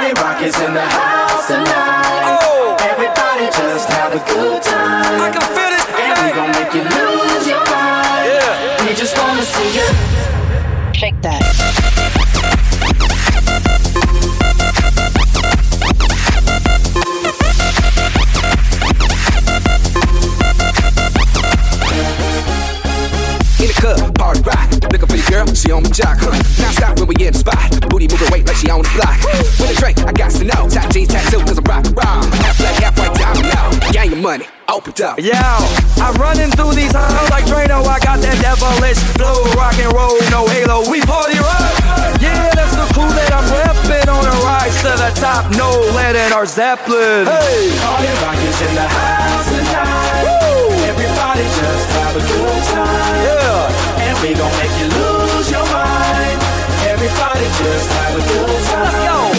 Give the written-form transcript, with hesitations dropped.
Party Rock is in the house tonight. Oh. Everybody just have a good time. I can feel it. And we gon' make you lose your mind. Yeah. We just wanna see you shake that. In the club, party rock. Looking for your girl, she on my jock. Now stop when we in the spot. Booty moving weight like she on the block. With a drink, I got to know. Top jeans, tattoo, cause I'm rock raw. Half black, half white, time now. Gang your money, open up. Yo, I'm running through these halls like Drano. I got that devilish flow, rock and roll, no halo. We party rock. Yeah, that's the clue that I'm repping on a rise to the top. No lead in our Zeppelin. Hey, Party Rock is in the house tonight. woo, Everybody just have a good time. yeah. And we gon' make you lose your mind. Everybody just have a good time. Let's go.